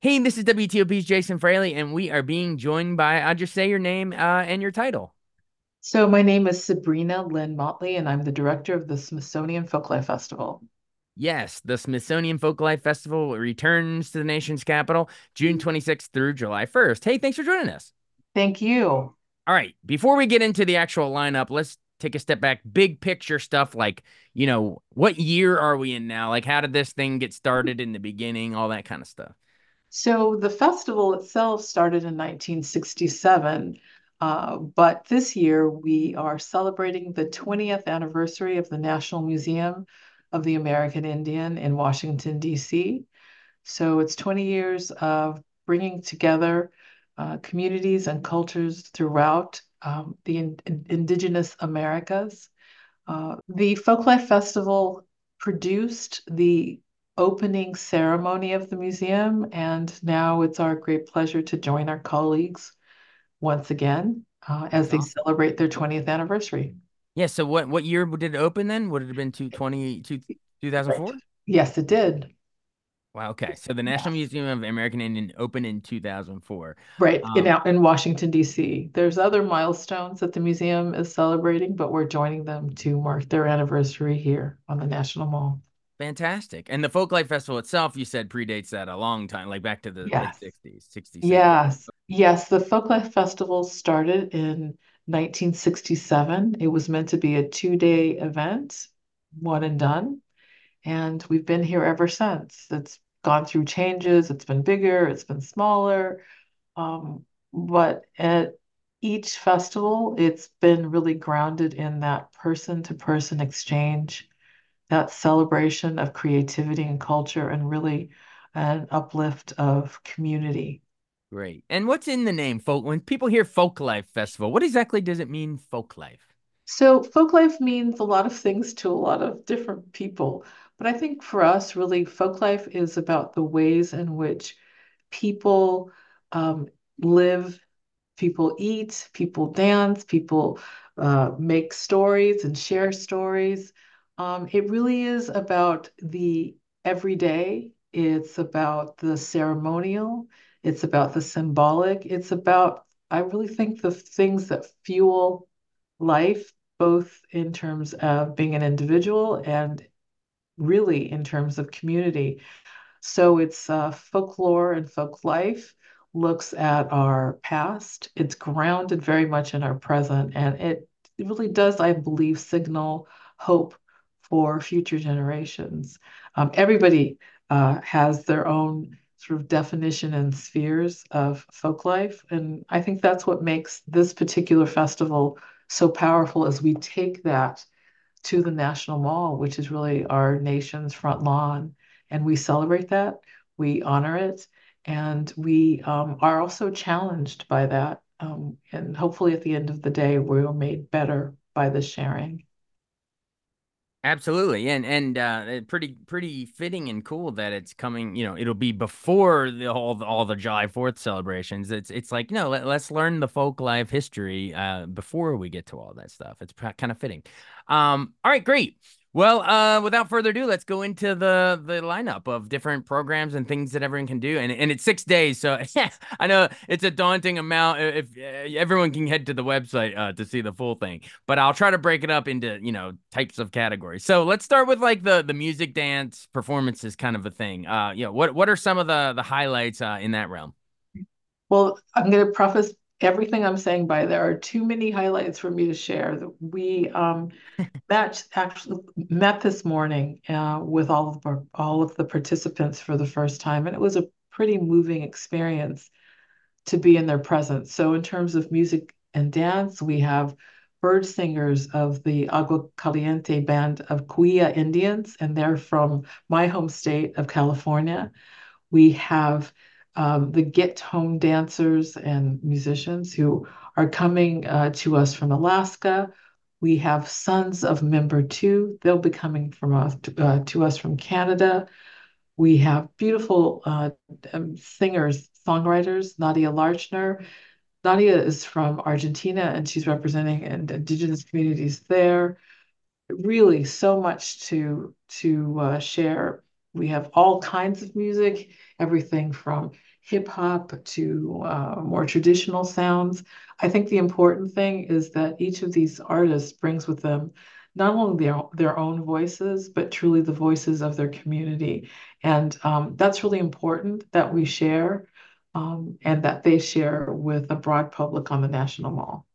Hey, this is WTOP's Jason Fraley, and we are being joined by, I'll just say your name and your title. So my name is Sabrina Lynn Motley, and I'm the director of the Smithsonian Folklife Festival. Yes, the Smithsonian Folklife Festival returns to the nation's capital June 26th through July 1st. Hey, thanks for joining us. Thank you. All right, before we get into the actual lineup, let's take a step back. Big picture stuff like, what year are we in now? Like, how did this thing get started in the beginning? All that kind of stuff. So the festival itself started in 1967, but this year we are celebrating the 20th anniversary of the National Museum of the American Indian in Washington, D.C. So it's 20 years of bringing together communities and cultures throughout the indigenous Americas. The Folklife Festival produced the opening ceremony of the museum, and now it's our great pleasure to join our colleagues once again as That's they awesome. celebrate their 20th anniversary. Yeah, so what year did it open then? Would it have been 2004? Yes, it did. Wow, okay. So the National Yes. Museum of American Indian opened in 2004. Right, Um, in Washington, D.C. There's other milestones that the museum is celebrating, but we're joining them to mark their anniversary here on the National Mall. Fantastic. And the Folklife Festival itself, you said predates that a long time, like back to the mid Yes. 60s, 60s, 70s. Yes, yes. The Folklife Festival started in 1967. It was meant to be a 2-day event, one and done. And we've been here ever since. It's gone through changes. It's been bigger, it's been smaller. But at each festival, it's been really grounded in that person-to-person exchange, that celebration of creativity and culture, and really an uplift of community. Great. And what's in the name, folk? When people hear Folklife Festival, what exactly does it mean, Folklife? So folklife means a lot of things to a lot of different people. But I think for us, really, folklife is about the ways in which people live, people eat, people dance, people make stories and share stories. It really is about the everyday. It's about the ceremonial. It's about the symbolic. It's about, I really think, the things that fuel life, both in terms of being an individual and really in terms of community. So it's folklore and folk life looks at our past. It's grounded very much in our present, and it really does, I believe, signal hope for future generations. Everybody has their own sort of definition and spheres of folk life, and I think that's what makes this particular festival so powerful as we take that to the National Mall, which is really our nation's front lawn. And we celebrate that, we honor it, and we are also challenged by that. And hopefully, at the end of the day, we're made better by the sharing. Absolutely. And pretty fitting and cool that it's coming, it'll be before all the July 4th celebrations. It's like, no, let's learn the folk life history before we get to all that stuff. It's kind of fitting. All right, great. Well, without further ado, let's go into the lineup of different programs and things that everyone can do. And it's 6 days, so I know it's a daunting amount if everyone can head to the website to see the full thing, but I'll try to break it up into, types of categories. So let's start with like the music, dance, performances kind of a thing. What are some of the highlights in that realm? Well, I'm going to preface everything I'm saying by there are too many highlights for me to share. We actually met this morning with all of the participants for the first time, and it was a pretty moving experience to be in their presence. So, in terms of music and dance, we have bird singers of the Agua Caliente band of Kuya Indians, and they're from my home state of California. We have the Get Home dancers and musicians who are coming to us from Alaska. We have Sons of Member Two. They'll be coming from us to us from Canada. We have beautiful singers, songwriters, Nadia Larchner. Nadia is from Argentina and she's representing indigenous communities there. Really, so much to share. We have all kinds of music, everything from hip hop to more traditional sounds. I think the important thing is that each of these artists brings with them not only their own voices, but truly the voices of their community. And that's really important that we share and that they share with a broad public on the National Mall.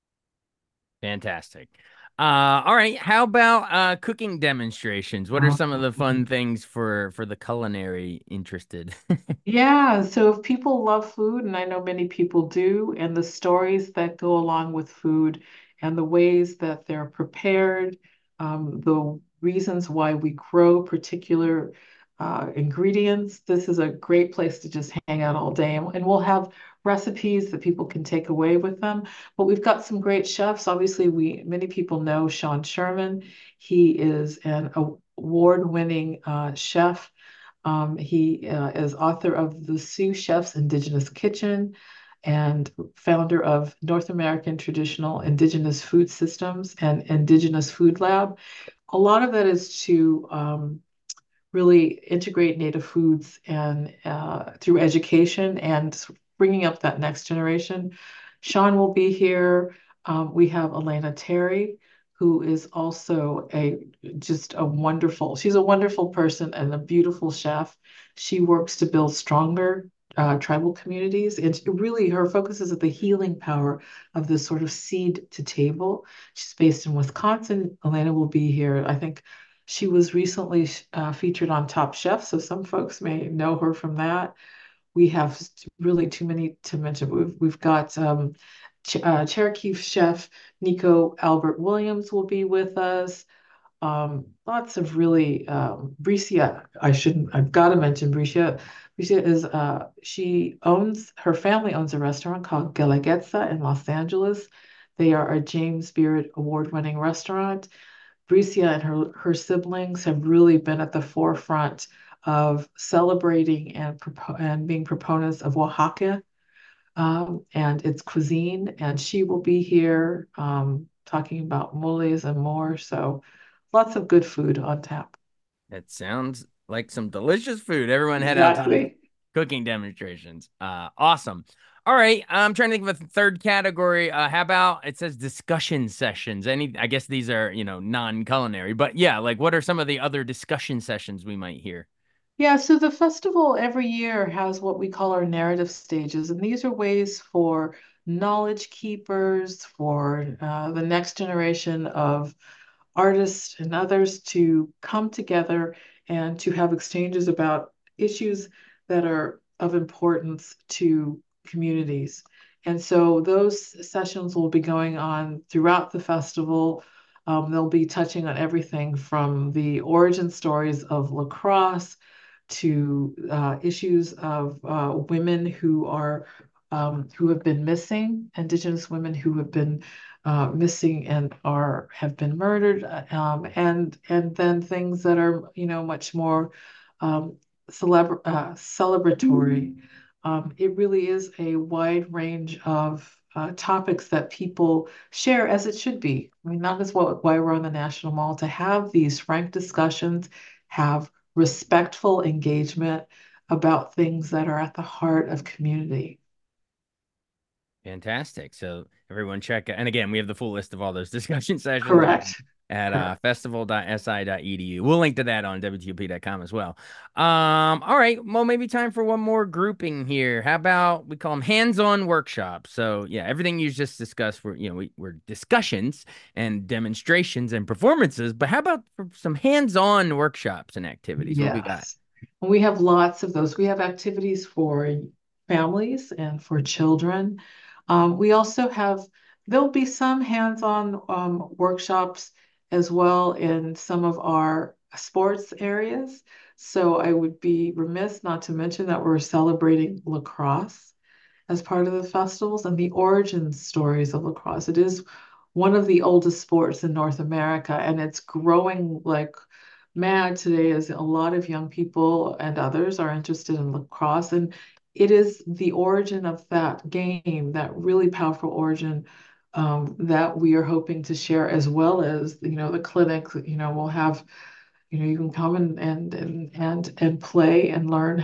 Fantastic. All right. How about cooking demonstrations? What are some of the fun things for the culinary interested? Yeah, so if people love food, and I know many people do, and the stories that go along with food and the ways that they're prepared, the reasons why we grow particular ingredients, this is a great place to just hang out all day. And we'll have recipes that people can take away with them. But we've got some great chefs. Obviously, many people know Sean Sherman. He is an award-winning chef. He is author of The Sioux Chef's Indigenous Kitchen and founder of North American Traditional Indigenous Food Systems and Indigenous Food Lab. A lot of that is to really integrate native foods and through education and bringing up that next generation. Sean will be here. We have Elena Terry, who is also she's a wonderful person and a beautiful chef. She works to build stronger tribal communities. And really, her focus is at the healing power of this sort of seed to table. She's based in Wisconsin. Elena will be here. I think she was recently featured on Top Chef, so some folks may know her from that. We have really too many to mention. We've got Cherokee chef Nico Albert Williams will be with us. Lots of really Bricia. I've got to mention Bricia. Bricia is her family owns a restaurant called Guelaguetza in Los Angeles. They are a James Beard award-winning restaurant. Bricia and her siblings have really been at the forefront of celebrating and being proponents of Oaxaca and its cuisine. And she will be here talking about moles and more. So lots of good food on tap. That sounds like some delicious food. Everyone head out to these Exactly. cooking demonstrations. Awesome. All right, I'm trying to think of a third category. How about it says discussion sessions? I guess these are, non-culinary, but yeah, like what are some of the other discussion sessions we might hear? Yeah, so the festival every year has what we call our narrative stages, and these are ways for knowledge keepers, for the next generation of artists and others to come together and to have exchanges about issues that are of importance to communities. And so those sessions will be going on throughout the festival. They'll be touching on everything from the origin stories of lacrosse to issues of women who have been missing, Indigenous women who have been missing and have been murdered, and then things that are much more um, celebratory. It really is a wide range of topics that people share as it should be. I mean, that is why we're on the National Mall to have these frank discussions, have respectful engagement about things that are at the heart of community. Fantastic. So everyone check, and again, we have the full list of all those discussion sessions Correct. at Correct. festival.si.edu. We'll link to that on WTOP.com as well. All right. Well, maybe time for one more grouping here. How about we call them hands-on workshops? So yeah, everything you just discussed we're discussions and demonstrations and performances, but how about for some hands-on workshops and activities? What we got? Yes. We have lots of those. We have activities for families and for children. We also there'll be some hands-on workshops as well in some of our sports areas. So I would be remiss not to mention that we're celebrating lacrosse as part of the festivals and the origin stories of lacrosse. It is one of the oldest sports in North America, and it's growing like mad today as a lot of young people and others are interested in lacrosse. And it is the origin of that game, that really powerful origin that we are hoping to share as well as, the clinic, we'll have You can come and play and learn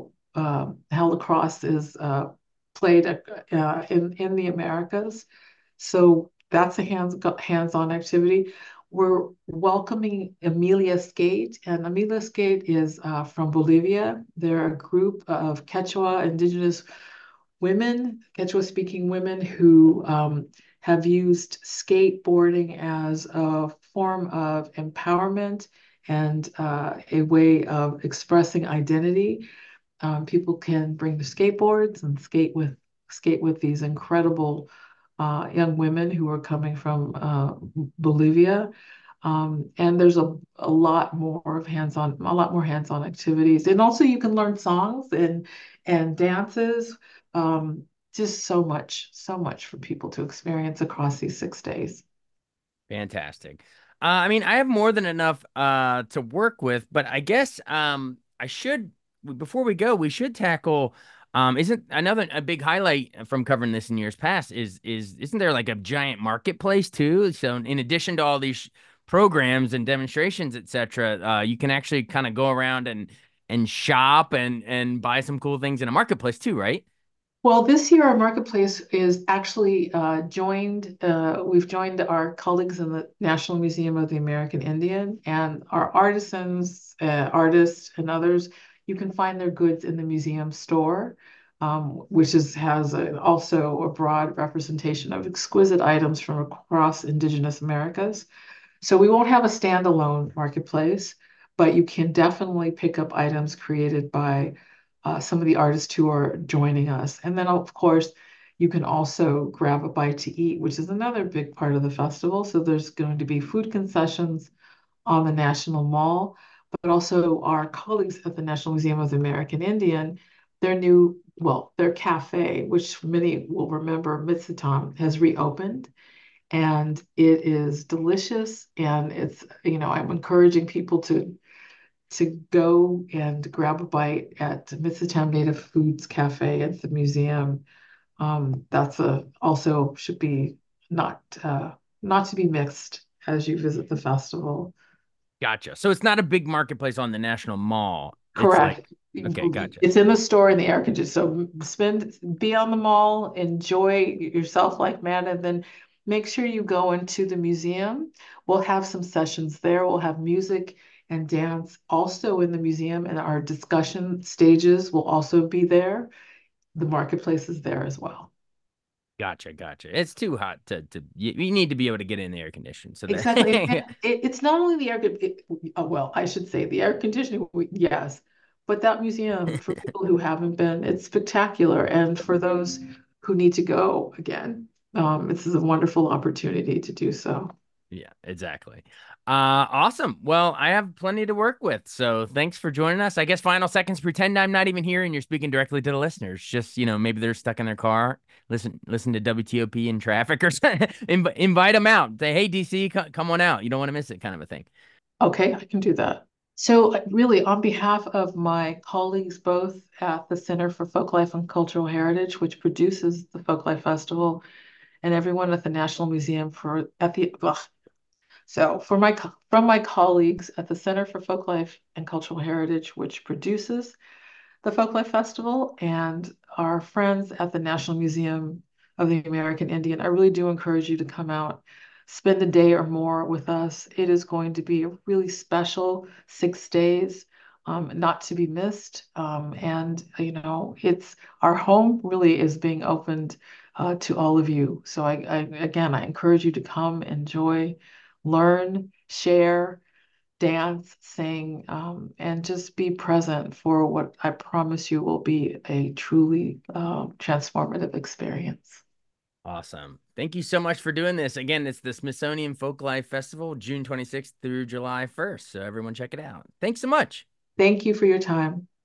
how lacrosse is played in the Americas. So that's a hands-on activity. We're welcoming Emilia Skate, and Emilia Skate is from Bolivia. They're a group of Quechua indigenous women, Quechua-speaking women who have used skateboarding as a form of empowerment and a way of expressing identity. People can bring their skateboards and skate with these incredible young women who are coming from Bolivia. And there's a lot more hands-on activities. And also you can learn songs and dances. Um, just so much for people to experience across these 6 days. Fantastic. I mean, I have more than enough to work with, but I guess I should before we go, we should tackle isn't another a big highlight from covering this in years past is isn't there like a giant marketplace too? So in addition to all these programs and demonstrations, etc., you can actually kind of go around and shop and buy some cool things in a marketplace too, right? Well, this year our marketplace is actually we've joined our colleagues in the National Museum of the American Indian and our artists and others. You can find their goods in the museum store, which has also a broad representation of exquisite items from across Indigenous Americas. So we won't have a standalone marketplace, but you can definitely pick up items created by some of the artists who are joining us. And then, of course, you can also grab a bite to eat, which is another big part of the festival. So there's going to be food concessions on the National Mall, but also our colleagues at the National Museum of the American Indian, their cafe, which many will remember, Mitsutam, has reopened and it is delicious. And I'm encouraging people to go and grab a bite at Mitsutown Native Foods Cafe at the museum. That's a also should be not not to be mixed as you visit the festival. Gotcha. So it's not a big marketplace on the National Mall. It's like, Correct. okay, gotcha. It's in the store in the air conditioner. So be on the mall, enjoy yourself like mad, and then make sure you go into the museum. We'll have some sessions there. We'll have music and dance also in the museum, and our discussion stages will also be there. The marketplace is there as well. Gotcha, gotcha. It's too hot you need to be able to get in the air condition. So Exactly. that It's not only the well, I should say the air conditioning, yes, but that museum, for people who haven't been, it's spectacular. And for those who need to go again, this is a wonderful opportunity to do so. yeah, exactly. Awesome. Well, I have plenty to work with. So thanks for joining us. I guess final seconds, pretend I'm not even here and you're speaking directly to the listeners. Just, maybe they're stuck in their car. Listen to WTOP in traffic or something. Invite them out. Say, hey, DC, come on out. You don't want to miss it, kind of a thing. Okay, I can do that. So, really, on behalf of my colleagues both at the Center for Folklife and Cultural Heritage, which produces the Folklife Festival, and everyone at the National Museum for at the ugh, So from my colleagues at the Center for Folklife and Cultural Heritage, which produces the Folklife Festival, and our friends at the National Museum of the American Indian, I really do encourage you to come out, spend a day or more with us. It is going to be a really special 6 days, not to be missed. And it's our home really is being opened to all of you. So again, I encourage you to come, enjoy, learn, share, dance, sing, and just be present for what I promise you will be a truly transformative experience. Awesome. Thank you so much for doing this. Again, it's the Smithsonian Folklife Festival, June 26th through July 1st. So everyone check it out. Thanks so much. Thank you for your time.